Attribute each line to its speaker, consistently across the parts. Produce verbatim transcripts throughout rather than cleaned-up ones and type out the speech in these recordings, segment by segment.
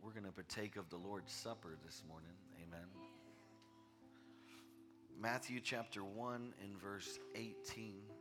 Speaker 1: we're going to partake of the Lord's Supper this morning. Amen. Matthew chapter one and verse eighteen.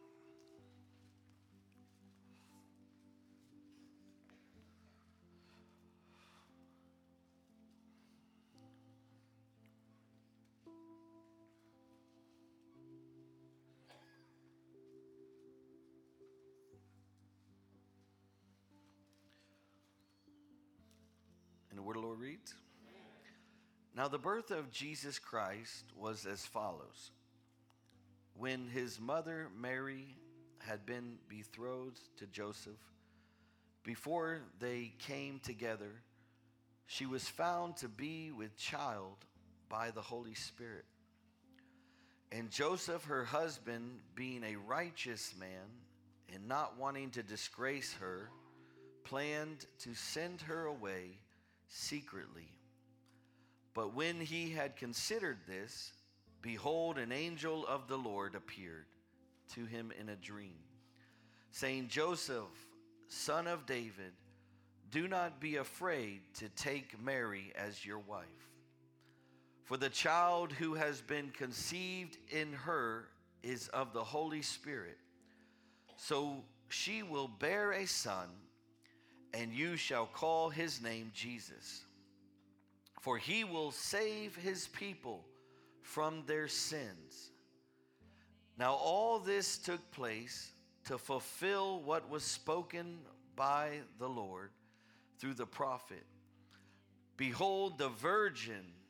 Speaker 1: And the word of the Lord reads, "Now the birth of Jesus Christ was as follows. When his mother Mary had been betrothed to Joseph, before they came together, she was found to be with child by the Holy Spirit. And Joseph, her husband, being a righteous man and not wanting to disgrace her, planned to send her away secretly. But when he had considered this, behold, an angel of the Lord appeared to him in a dream, saying, Joseph, son of David, do not be afraid to take Mary as your wife. For the child who has been conceived in her is of the Holy Spirit. So she will bear a son, and you shall call his name Jesus. For he will save his people from their sins. Now all this took place to fulfill what was spoken by the Lord through the prophet. Behold, the virgin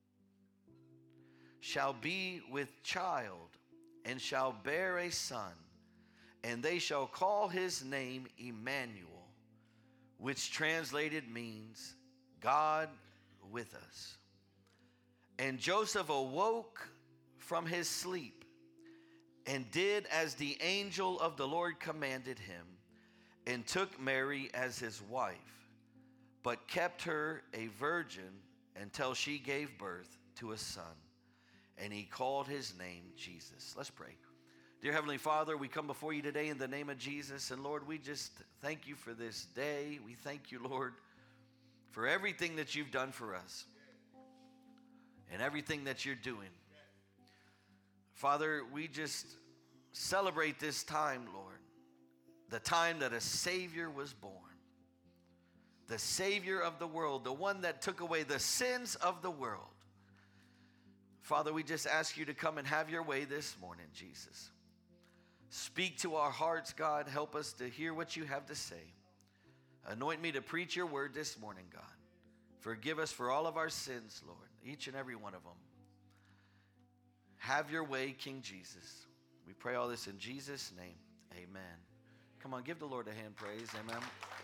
Speaker 1: shall be with child and shall bear a son, and they shall call his name Emmanuel, which translated means God with us. And Joseph awoke from his sleep and did as the angel of the Lord commanded him, and took Mary as his wife, but kept her a virgin until she gave birth to a son, and he called his name Jesus." Let's pray. Dear Heavenly Father, we come before you today in the name of Jesus. And Lord, we just thank you for this day. We thank you, Lord, for everything that you've done for us and everything that you're doing. Father, we just celebrate this time, Lord, the time that a Savior was born, the Savior of the world, the one that took away the sins of the world. Father, we just ask you to come and have your way this morning, Jesus. Speak to our hearts, God. Help us to hear what you have to say. Anoint me to preach your word this morning, God. Forgive us for all of our sins, Lord, each and every one of them. Have your way, King Jesus. We pray all this in Jesus' name. Amen. Come on, give the Lord a hand praise. Amen.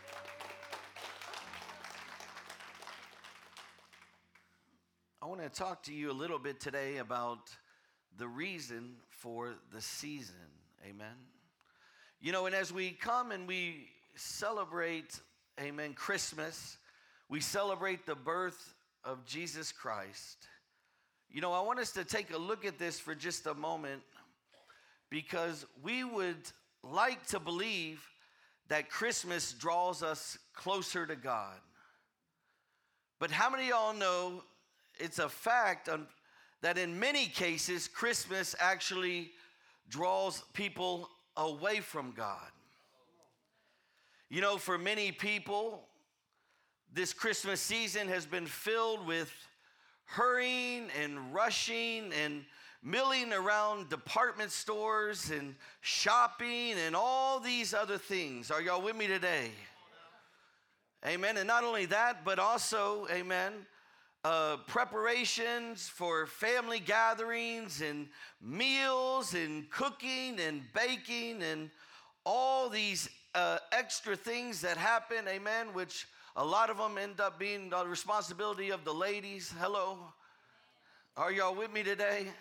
Speaker 1: I want to talk to you a little bit today about the reason for the season. Amen. You know, and as we come and we celebrate, amen, Christmas, we celebrate the birth of Jesus Christ. You know, I want us to take a look at this for just a moment, because we would like to believe that Christmas draws us closer to God. But how many of y'all know it's a fact that in many cases, Christmas actually draws people away from God? You know, for many people, this Christmas season has been filled with hurrying and rushing and milling around department stores and shopping and all these other things. Are y'all with me today? Amen. And not only that, but also, amen, Uh, preparations for family gatherings and meals and cooking and baking and all these uh, extra things that happen, amen, which a lot of them end up being the responsibility of the ladies. Hello. Are y'all with me today?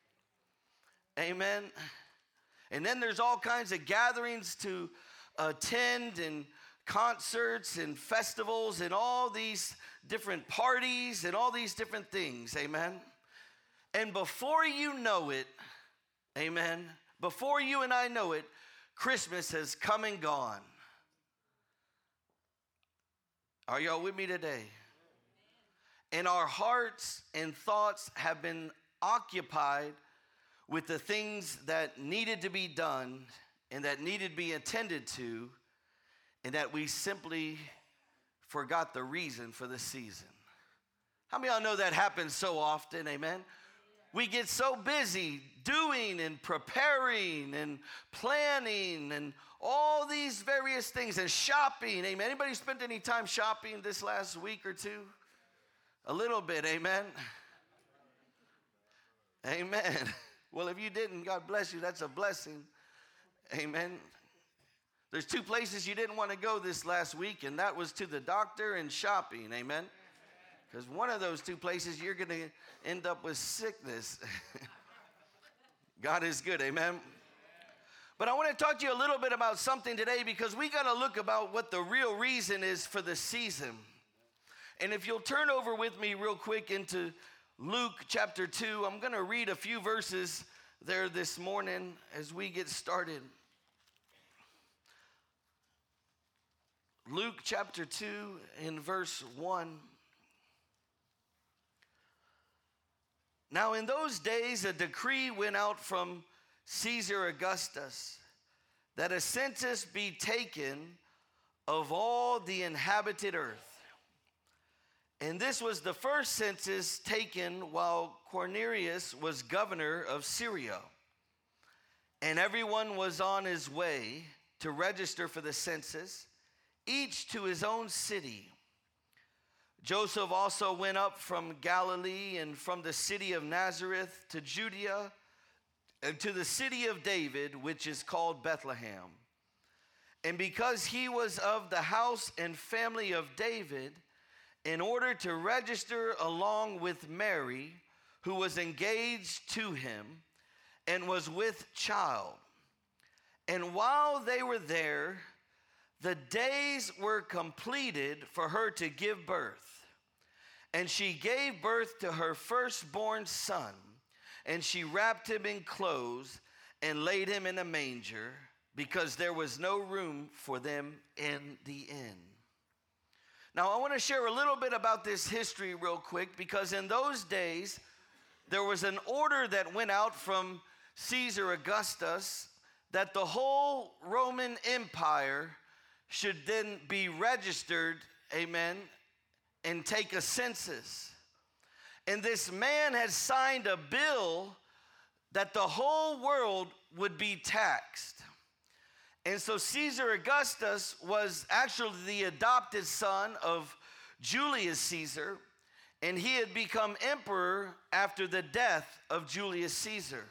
Speaker 1: Amen. And then there's all kinds of gatherings to attend, and concerts and festivals and all these different parties and all these different things, amen? And before you know it, amen, before you and I know it, Christmas has come and gone. Are y'all with me today? and our hearts and thoughts have been occupied with the things that needed to be done and that needed to be attended to, and that we simply forgot the reason for the season. How many of y'all know that happens so often? Amen. We get so busy doing and preparing and planning and all these various things and shopping. Amen. Anybody spent any time shopping this last week or two? A little bit. Amen. Amen. Well, if you didn't, God bless you. That's a blessing. Amen. There's two places you didn't want to go this last week, and that was to the doctor and shopping. Amen. Because one of those two places, you're going to end up with sickness. God is good, amen? But I want to talk to you a little bit about something today, because we got to look about what the real reason is for the season. And if you'll turn over with me real quick into Luke chapter two, I'm going to read a few verses there this morning as we get started. Luke chapter two in verse one. Now in those days a decree went out from Caesar Augustus that a census be taken of all the inhabited earth. And this was the first census taken while Quirinius was governor of Syria. And everyone was on his way to register for the census, each to his own city. Joseph also went up from Galilee and from the city of Nazareth to Judea and to the city of David, which is called Bethlehem. And because he was of the house and family of David, in order to register along with Mary, who was engaged to him and was with child. And while they were there, the days were completed for her to give birth. And she gave birth to her firstborn son, and she wrapped him in clothes and laid him in a manger, because there was no room for them in the inn. Now, I want to share a little bit about this history real quick, because in those days, there was an order that went out from Caesar Augustus that the whole Roman Empire should then be registered, amen, and take a census. And this man had signed a bill that the whole world would be taxed. And so Caesar Augustus was actually the adopted son of Julius Caesar, and he had become emperor after the death of Julius Caesar.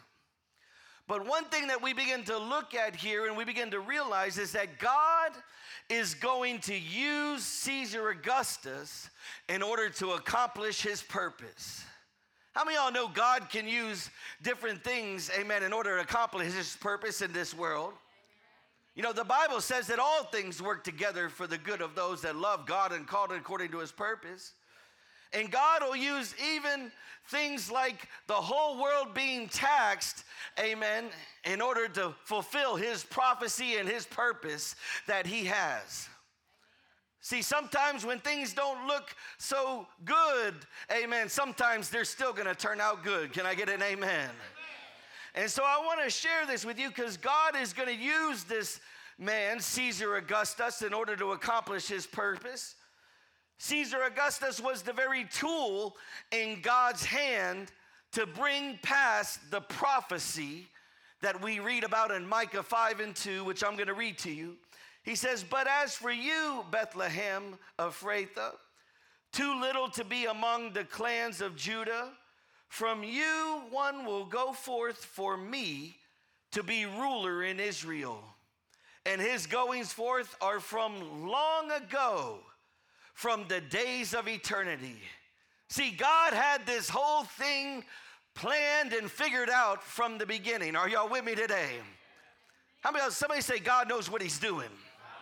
Speaker 1: But one thing that we begin to look at here and we begin to realize is that God is going to use Caesar Augustus in order to accomplish his purpose. How many of y'all know God can use different things, amen, in order to accomplish his purpose in this world? You know, the Bible says that all things work together for the good of those that love God and called according to his purpose. And God will use even things like the whole world being taxed, amen, in order to fulfill his prophecy and his purpose that he has. See, sometimes when things don't look so good, amen, sometimes they're still going to turn out good. Can I get an amen? Amen. And so I want to share this with you because God is going to use this man, Caesar Augustus, in order to accomplish his purpose. Caesar Augustus was the very tool in God's hand to bring past the prophecy that we read about in Micah five and two, which I'm going to read to you. He says, "But as for you, Bethlehem Ephrathah, too little to be among the clans of Judah, from you one will go forth for me to be ruler in Israel. And his goings forth are from long ago, from the days of eternity." See, God had this whole thing planned and figured out from the beginning. Are y'all with me today? How many, somebody say God knows what he's doing?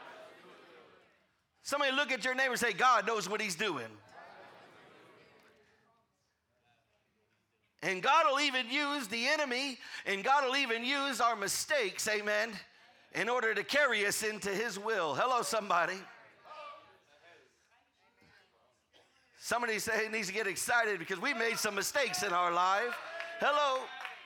Speaker 1: Somebody look at your neighbor and say, God knows what he's doing. And God will even use the enemy, and God will even use our mistakes, amen, in order to carry us into his will. Hello, somebody. Somebody say needs to get excited because we made some mistakes in our life. Hello.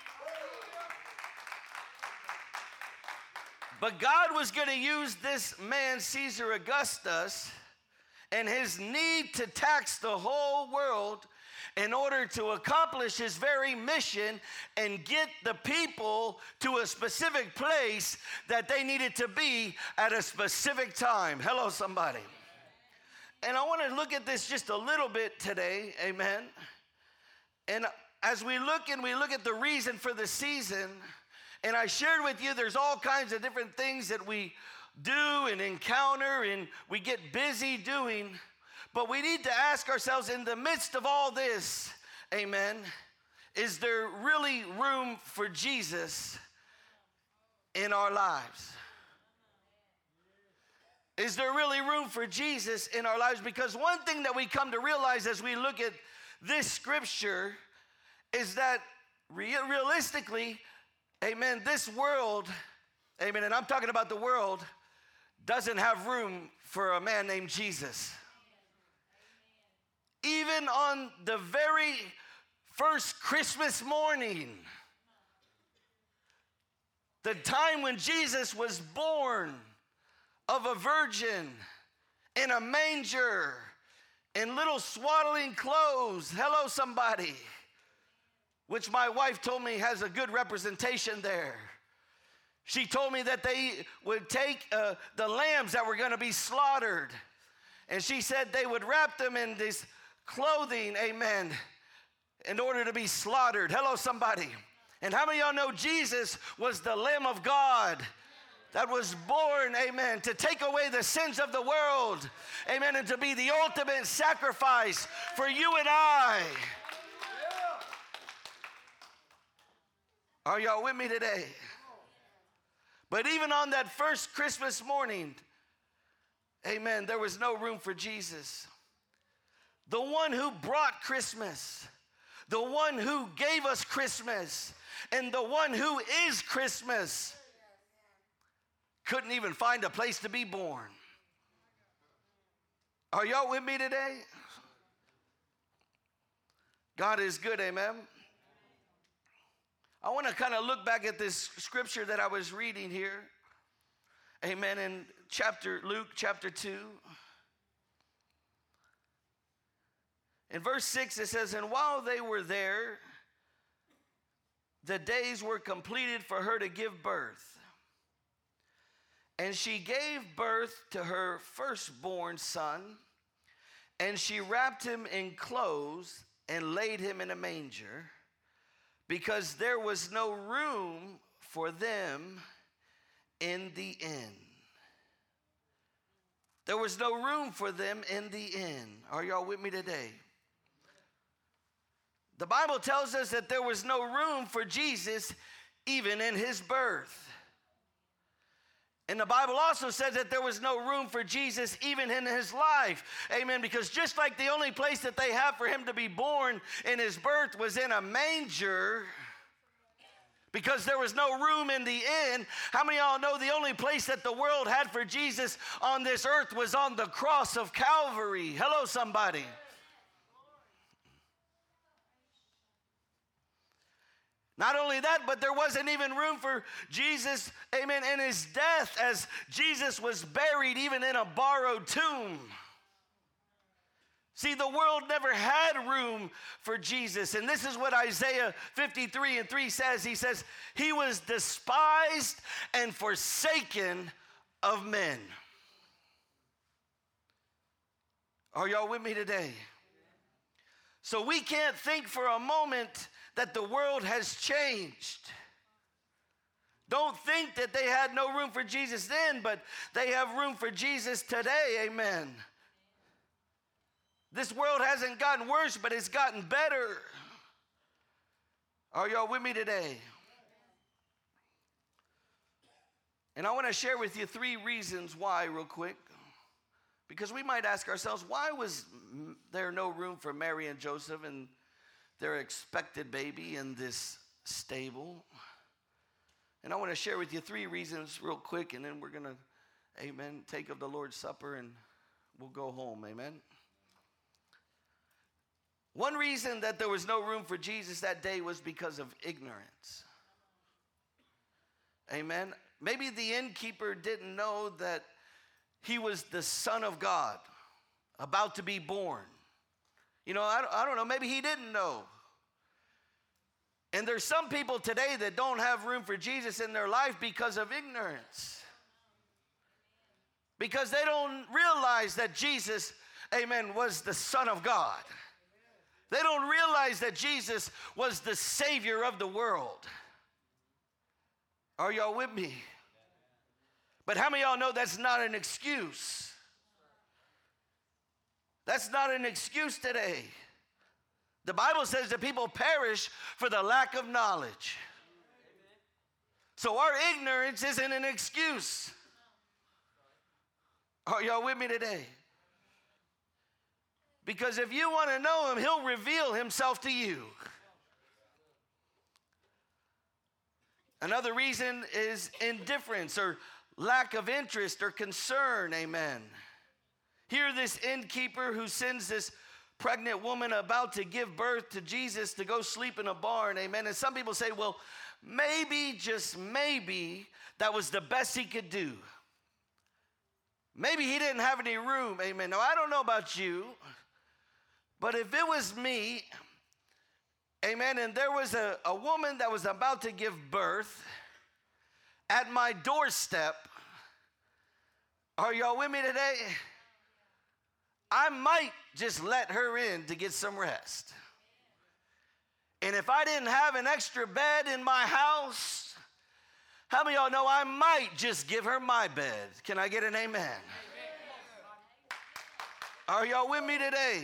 Speaker 1: But God was going to use this man, Caesar Augustus, and his need to tax the whole world in order to accomplish his very mission and get the people to a specific place that they needed to be at a specific time. Hello, somebody. And I want to look at this just a little bit today, amen. And as we look and we look at the reason for the season, and I shared with you there's all kinds of different things that we do and encounter and we get busy doing, but we need to ask ourselves in the midst of all this, amen, is there really room for Jesus in our lives? Is there really room for Jesus in our lives? Because one thing that we come to realize as we look at this scripture is that re- realistically, amen, this world, amen, and I'm talking about the world, doesn't have room for a man named Jesus. Even on the very first Christmas morning, the time when Jesus was born of a virgin in a manger, in little swaddling clothes. Hello, somebody. Which my wife told me has a good representation there. She told me that they would take uh, the lambs that were going to be slaughtered, and she said they would wrap them in this clothing, amen, in order to be slaughtered. Hello, somebody. And how many of y'all know Jesus was the Lamb of God that was born, amen, to take away the sins of the world, amen, and to be the ultimate sacrifice for you and I. Are y'all with me today? But even on that first Christmas morning, amen, there was no room for Jesus. The one who brought Christmas, the one who gave us Christmas, and the one who is Christmas couldn't even find a place to be born. Are y'all with me today? God is good, amen. I want to kind of look back at this scripture that I was reading here. Amen. In chapter Luke chapter two. In verse six it says, "And while they were there, the days were completed for her to give birth. And she gave birth to her firstborn son, and she wrapped him in clothes and laid him in a manger, because there was no room for them in the inn." There was no room for them in the inn. Are y'all with me today? The Bible tells us that there was no room for Jesus even in his birth. And the Bible also says that there was no room for Jesus even in his life. Amen. Because just like the only place that they have for him to be born in his birth was in a manger, because there was no room in the inn, how many of y'all know the only place that the world had for Jesus on this earth was on the cross of Calvary? Hello, somebody. Not only that, but there wasn't even room for Jesus, amen, in his death, as Jesus was buried even in a borrowed tomb. See, the world never had room for Jesus. And this is what Isaiah fifty-three and three says. He says, "He was despised and forsaken of men." Are y'all with me today? So we can't think for a moment that the world has changed. Don't think that they had no room for Jesus then, but they have room for Jesus today, amen. This world hasn't gotten worse, but it's gotten better. Are y'all with me today? And I want to share with you three reasons why real quick. Because we might ask ourselves, why was there no room for Mary and Joseph and their expected baby in this stable? And I want to share with you three reasons real quick, and then we're going to, amen, take of the Lord's Supper and we'll go home, amen. One reason that there was no room for Jesus that day was because of ignorance. Amen. Maybe the innkeeper didn't know that he was the Son of God, about to be born. You know, I, I don't know, maybe he didn't know. And there's some people today that don't have room for Jesus in their life because of ignorance. Because they don't realize that Jesus, amen, was the Son of God. They don't realize that Jesus was the Savior of the world. Are y'all with me? But how many of y'all know that's not an excuse? That's not an excuse today. The Bible says that people perish for the lack of knowledge. So our ignorance isn't an excuse. Are y'all with me today? Because if you want to know him, he'll reveal himself to you. Another reason is indifference or lack of interest or concern, amen. Here this innkeeper who sends this pregnant woman about to give birth to Jesus to go sleep in a barn, amen. And some people say, well, maybe, just maybe, that was the best he could do. Maybe he didn't have any room, amen. Now, I don't know about you, but if it was me, amen, and there was a, a woman that was about to give birth at my doorstep, are y'all with me today? I might just let her in to get some rest. And if I didn't have an extra bed in my house, how many of y'all know I might just give her my bed? Can I get an amen? Amen. Are y'all with me today?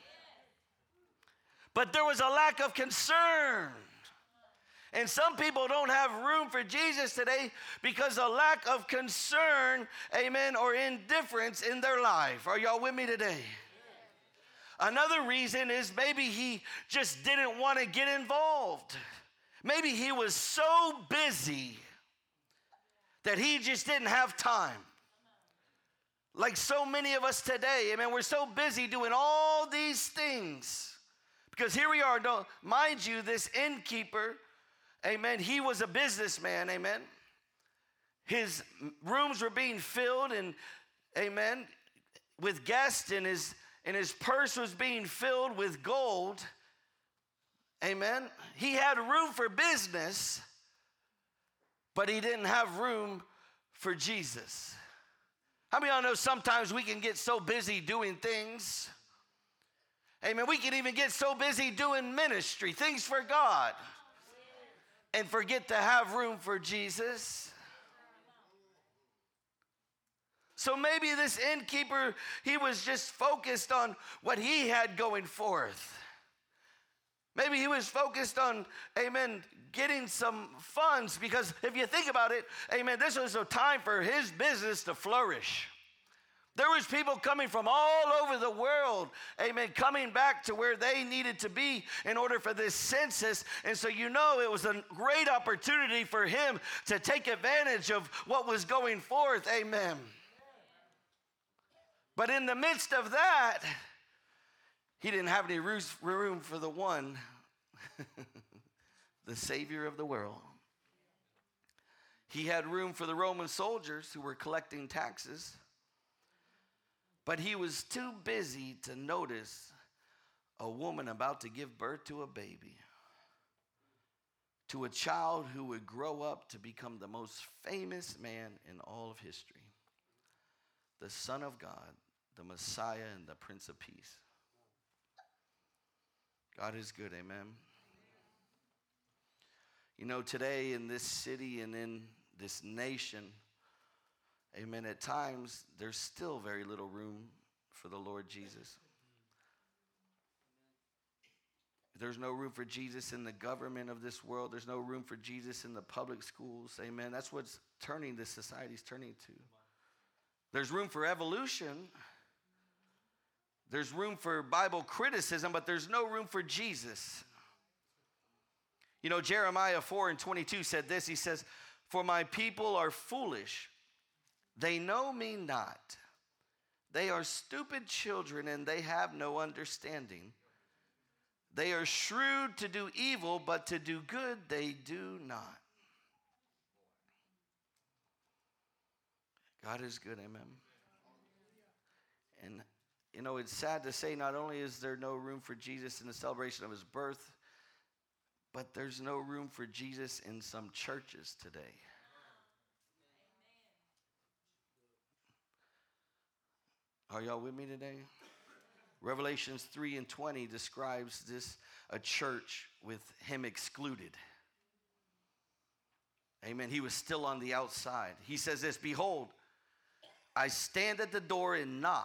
Speaker 1: But there was a lack of concern. And some people don't have room for Jesus today because of lack of concern, amen, or indifference in their life. Are y'all with me today? Another reason is maybe he just didn't want to get involved. Maybe he was so busy that he just didn't have time. Like so many of us today, amen, we're so busy doing all these things. Because here we are, don't, mind you, this innkeeper, amen, he was a businessman, amen. His rooms were being filled, and amen, with guests, and his, and his purse was being filled with gold, amen. He had room for business, but he didn't have room for Jesus. How many of y'all know sometimes we can get so busy doing things? Amen. We can even get so busy doing ministry, things for God, and forget to have room for Jesus. So maybe this innkeeper, he was just focused on what he had going forth. Maybe he was focused on, amen, getting some funds, because if you think about it, amen, this was a time for his business to flourish. There was people coming from all over the world, amen, coming back to where they needed to be in order for this census. And so you know it was a great opportunity for him to take advantage of what was going forth, amen. But in the midst of that, he didn't have any room for the one, the Savior of the world. He had room for the Roman soldiers who were collecting taxes. But he was too busy to notice a woman about to give birth to a baby, to a child who would grow up to become the most famous man in all of history, the Son of God, the Messiah, and the Prince of Peace. God is good, amen. You know, today in this city and in this nation, amen, at times, there's still very little room for the Lord Jesus. There's no room for Jesus in the government of this world. There's no room for Jesus in the public schools, amen. That's what's turning this society's turning to. There's room for evolution. There's room for Bible criticism, but there's no room for Jesus. You know, Jeremiah four and twenty-two said this. He says, "For my people are foolish. They know me not. They are stupid children, and they have no understanding. They are shrewd to do evil, but to do good they do not. God is good, amen. And you know, it's sad to say, not only is there no room for Jesus in the celebration of his birth, but there's no room for Jesus in some churches today. Are y'all with me today? Revelations three and twenty describes this, a church with him excluded. Amen. He was still on the outside. He says this, behold, I stand at the door and knock.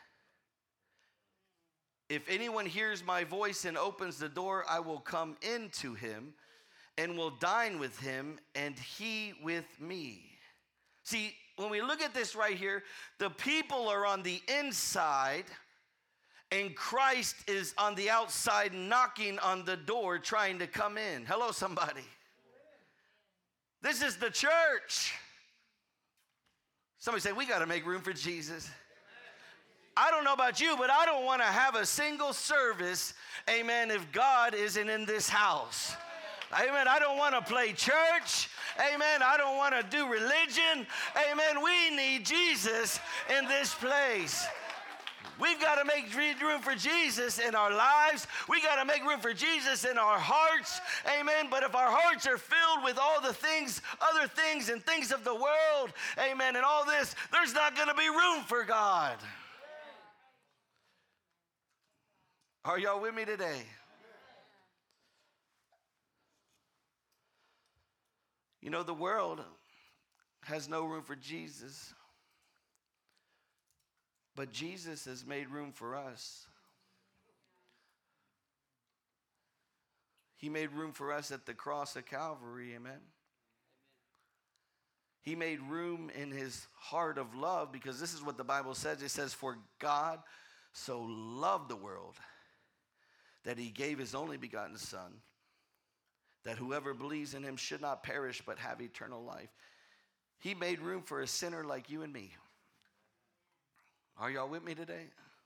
Speaker 1: If anyone hears my voice and opens the door, I will come into him and will dine with him and he with me. See, when we look at this right here, the people are on the inside and Christ is on the outside knocking on the door trying to come in. Hello, somebody. This is the church. Somebody say, we got to make room for Jesus. I don't know about you, but I don't want to have a single service, amen, if God isn't in this house. Amen. I don't want to play church. Amen. I don't want to do religion. Amen. We need Jesus in this place. We've got to make room for Jesus in our lives. We got to make room for Jesus in our hearts. Amen. But if our hearts are filled with all the things, other things and things of the world, amen, and all this, there's not going to be room for God. Are y'all with me today? You know, the world has no room for Jesus, but Jesus has made room for us. He made room for us at the cross of Calvary, amen? He made room in his heart of love, because this is what the Bible says. It says, for God so loved the world that he gave his only begotten Son, that whoever believes in him should not perish but have eternal life. He made room for a sinner like you and me. Are y'all with me today?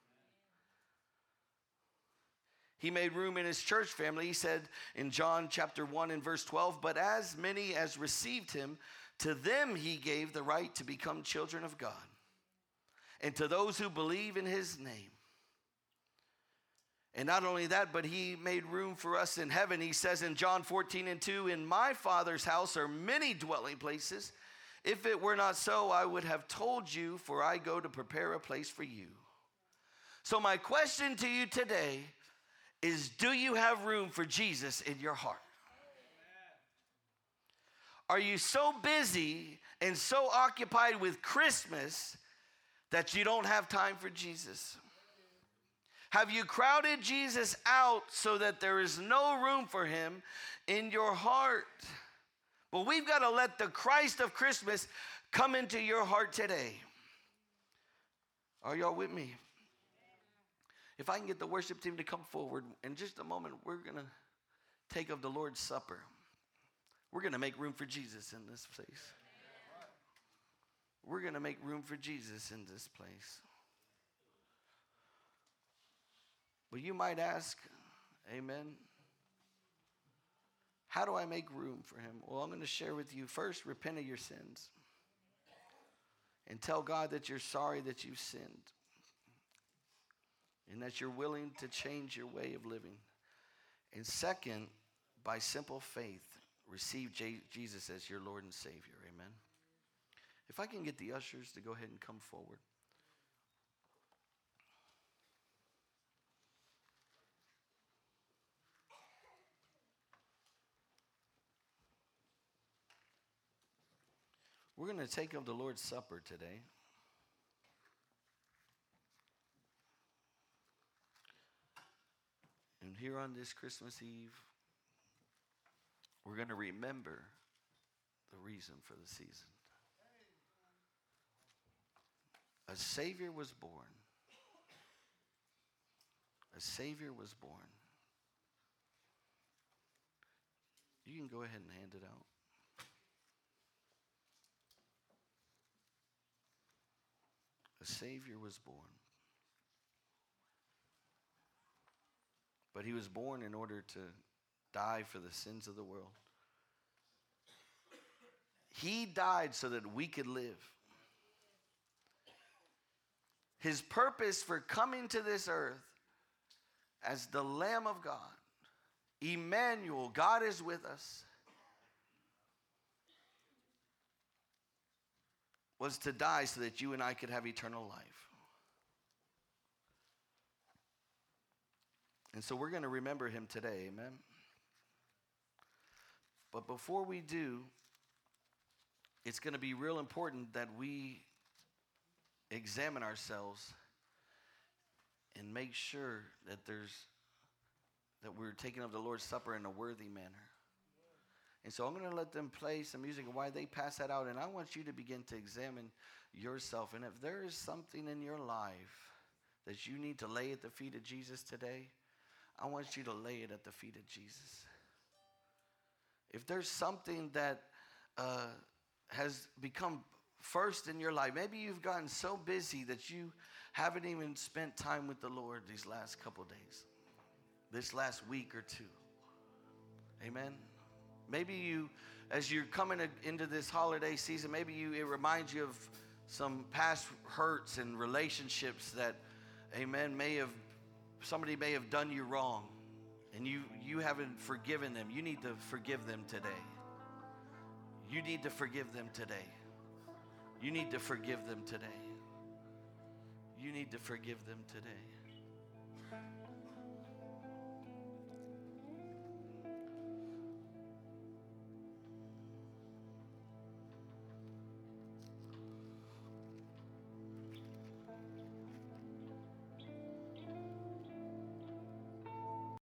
Speaker 1: He made room in his church family. He said in John chapter one and verse twelve, but as many as received him, to them he gave the right to become children of God, and to those who believe in his name. And not only that, but he made room for us in heaven. He says in John fourteen and two, in my Father's house are many dwelling places. If it were not so, I would have told you, for I go to prepare a place for you. So my question to you today is, do you have room for Jesus in your heart? Are you so busy and so occupied with Christmas that you don't have time for Jesus? Have you crowded Jesus out so that there is no room for him in your heart? Well, we've got to let the Christ of Christmas come into your heart today. Are y'all with me? If I can get the worship team to come forward, in just a moment, we're going to take of the Lord's Supper. We're going to make room for Jesus in this place. We're going to make room for Jesus in this place. But you might ask, amen, how do I make room for him? Well, I'm going to share with you first, repent of your sins. And tell God that you're sorry that you've sinned. And that you're willing to change your way of living. And second, by simple faith, receive J- Jesus as your Lord and Savior. Amen. If I can get the ushers to go ahead and come forward. We're going to take of the Lord's Supper today. And here on this Christmas Eve, we're going to remember the reason for the season. A Savior was born. A Savior was born. You can go ahead and hand it out. A Savior was born. but he was born in order to die for the sins of the world. He died so that we could live. His purpose for coming to this earth as the Lamb of God, Emmanuel, God is with us, was to die so that you and I could have eternal life. And so we're going to remember him today, amen? But before we do, it's going to be real important that we examine ourselves and make sure that there's that we're taking up the Lord's Supper in a worthy manner. And so I'm going to let them play some music, and while they pass that out, and I want you to begin to examine yourself. And if there is something in your life that you need to lay at the feet of Jesus today, I want you to lay it at the feet of Jesus. If there's something that uh, has become first in your life, maybe you've gotten so busy that you haven't even spent time with the Lord these last couple days, this last week or two. Amen. Maybe you, as you're coming into this holiday season, maybe you it reminds you of some past hurts and relationships that, amen, may have, somebody may have done you wrong, and you, you haven't forgiven them. You need to forgive them today. You need to forgive them today. You need to forgive them today. You need to forgive them today.